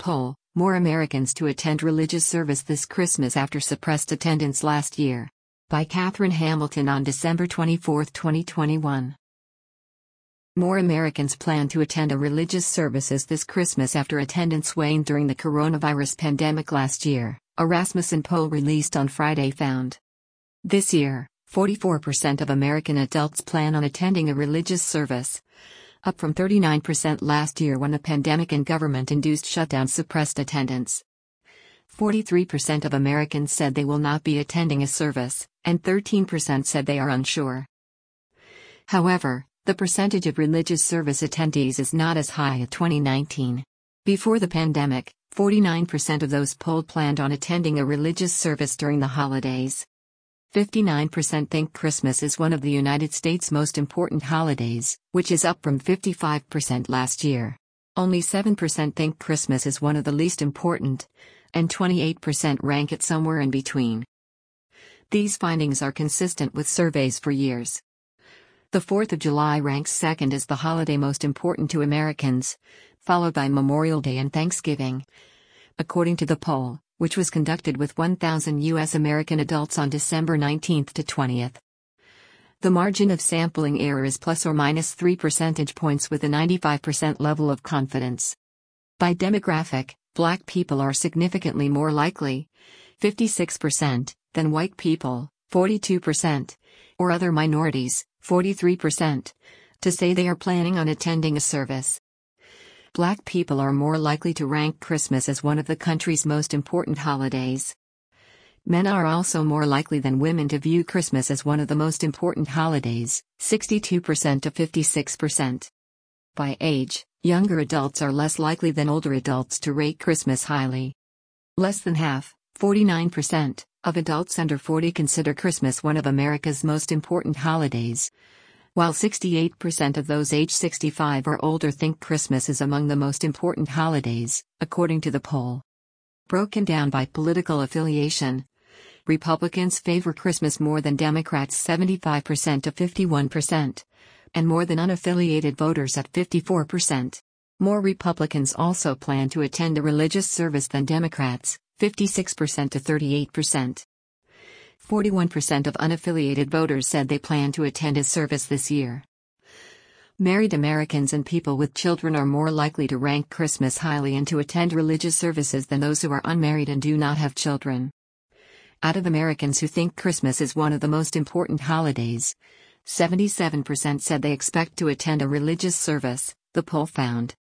poll, more Americans to attend religious service this Christmas after suppressed attendance last year. By Catherine Hamilton on December 24, 2021. More Americans plan to attend a religious services this Christmas after attendance waned during the coronavirus pandemic last year, a Rasmussen poll released on Friday found. This year, 44% of American adults plan on attending a religious service, up from 39% last year when the pandemic and government-induced shutdown suppressed attendance. 43% of Americans said they will not be attending a service, and 13% said they are unsure. However, the percentage of religious service attendees is not as high as 2019. Before the pandemic, 49% of those polled planned on attending a religious service during the holidays. 59% think Christmas is one of the United States' most important holidays, which is up from 55% last year. Only 7% think Christmas is one of the least important, and 28% rank it somewhere in between. These findings are consistent with surveys for years. The 4th of July ranks second as the holiday most important to Americans, followed by Memorial Day and Thanksgiving. According to the poll, which was conducted with 1,000 U.S. American adults on December 19 to 20. The margin of sampling error is plus or minus 3 percentage points with a 95% level of confidence. By demographic, Black people are significantly more likely, 56%, than white people, 42%, or other minorities, 43%, to say they are planning on attending a service. Black people are more likely to rank Christmas as one of the country's most important holidays. Men are also more likely than women to view Christmas as one of the most important holidays, 62% to 56%. By age, younger adults are less likely than older adults to rate Christmas highly. Less than half, 49%, of adults under 40 consider Christmas one of America's most important holidays, while 68% of those age 65 or older think Christmas is among the most important holidays, according to the poll. Broken down by political affiliation, Republicans favor Christmas more than Democrats 75% to 51%, and more than unaffiliated voters at 54%. More Republicans also plan to attend a religious service than Democrats, 56% to 38%. 41% of unaffiliated voters said they plan to attend a service this year. Married Americans and people with children are more likely to rank Christmas highly and to attend religious services than those who are unmarried and do not have children. Out of Americans who think Christmas is one of the most important holidays, 77% said they expect to attend a religious service, the poll found.